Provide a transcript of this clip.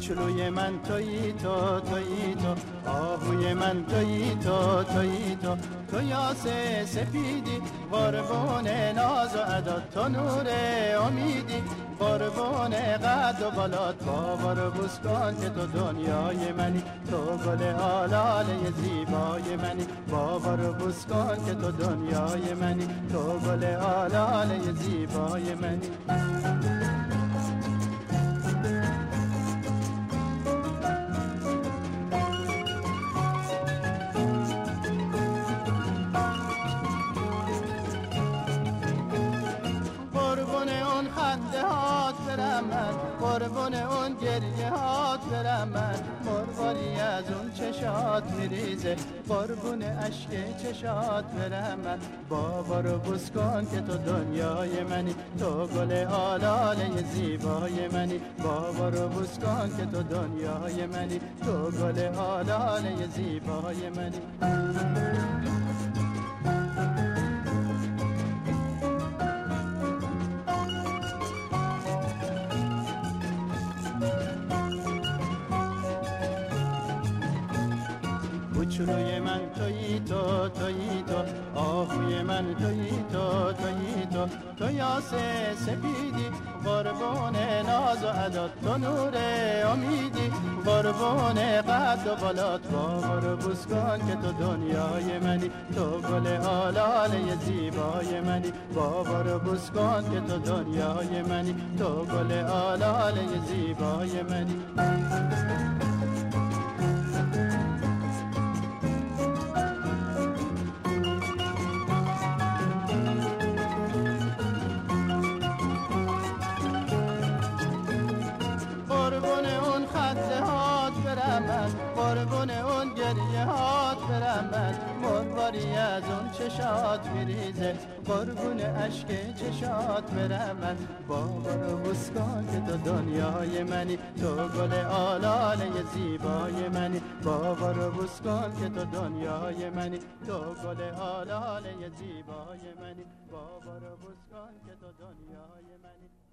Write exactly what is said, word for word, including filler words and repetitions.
کوچولوی من تویی تو تویی تو، آهوی من تویی تو تویی تو، تو یاسه سپیدی قربون ناز و ادا، تو نور امیدی قربون قد و بالات، بابا رو بوس کن که تو دنیای منی، تو گل آلاله زیبای منی، بابا رو بوس کن که تو دنیای منی، تو گل آلاله زیبای منی. قربون اون خنده هات برم من، قربون اون گریه هات برم من، مرواری از اون چشات میریزه، قربون اشک چشات برم من، بابا رو بوس کن که تو دنیای منی، تو گل آلاله زیبای منی، بابا رو بوس کن که تو دنیای منی، تو گل آلاله زیبای منی. کوچولوی من تویی تو تویی تو، آهوی من تویی تو تویی تو، تو یاسه سپیدی قربون ناز و ادا، تو نور امیدی قربون قد و بالات، بابا رو بوس کن که تو دنیای منی، تو گل آلاله زیبای منی، بابا رو بوس کن که تو دنیای منی، تو گل آلاله زیبای منی. قربون اون خنده هات برم من، قربون اون گریه هات برم من، مرواری از اون چشات میریزه، قربون اشک چشات برم من، بابا رو بوس کن که تو دنیای منی، تو گل آلاله زیبای منی، بابا رو بوس کن که تو دنیای منی، تو گل آلاله زیبای منی، بابا رو بوس کن که تو دنیای منی.